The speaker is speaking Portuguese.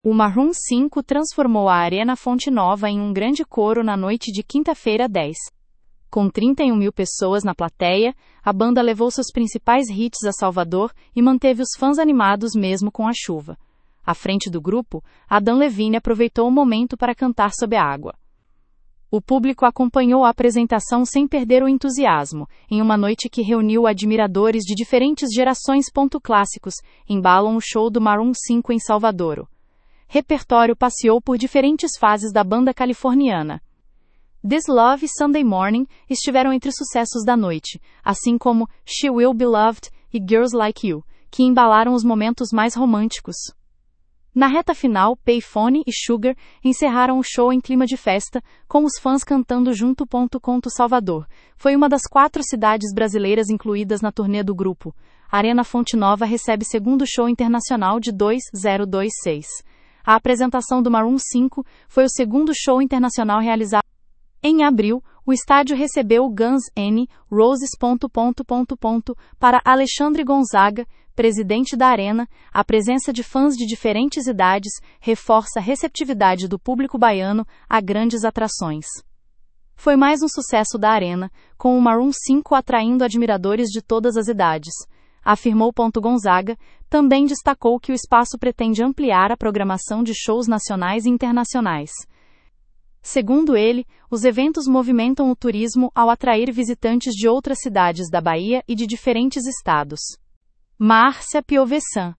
O Maroon 5 transformou a Arena Fonte Nova em um grande coro na noite de quinta-feira 10. Com 31 mil pessoas na plateia, a banda levou seus principais hits a Salvador e manteve os fãs animados mesmo com a chuva. À frente do grupo, Adam Levine aproveitou o momento para cantar sob a água. O público acompanhou a apresentação sem perder o entusiasmo, em uma noite que reuniu admiradores de diferentes gerações. Clássicos embalam o show do Maroon 5 em Salvador. Repertório passeou por diferentes fases da banda californiana. This Love e Sunday Morning estiveram entre os sucessos da noite, assim como She Will Be Loved e Girls Like You, que embalaram os momentos mais românticos. Na reta final, Payphone e Sugar encerraram o show em clima de festa, com os fãs cantando junto. Salvador foi uma das 4 cidades brasileiras incluídas na turnê do grupo. A Arena Fonte Nova recebe segundo show internacional de 2026. A apresentação do Maroon 5 foi o segundo show internacional realizado. Em abril, o estádio recebeu o Guns N' Roses. Para Alexandre Gonzaga, presidente da Arena, a presença de fãs de diferentes idades reforça a receptividade do público baiano a grandes atrações. Foi mais um sucesso da Arena, com o Maroon 5 atraindo admiradores de todas as idades, afirmou. Gonzaga também destacou que o espaço pretende ampliar a programação de shows nacionais e internacionais. Segundo ele, os eventos movimentam o turismo ao atrair visitantes de outras cidades da Bahia e de diferentes estados. Márcia Piovesan,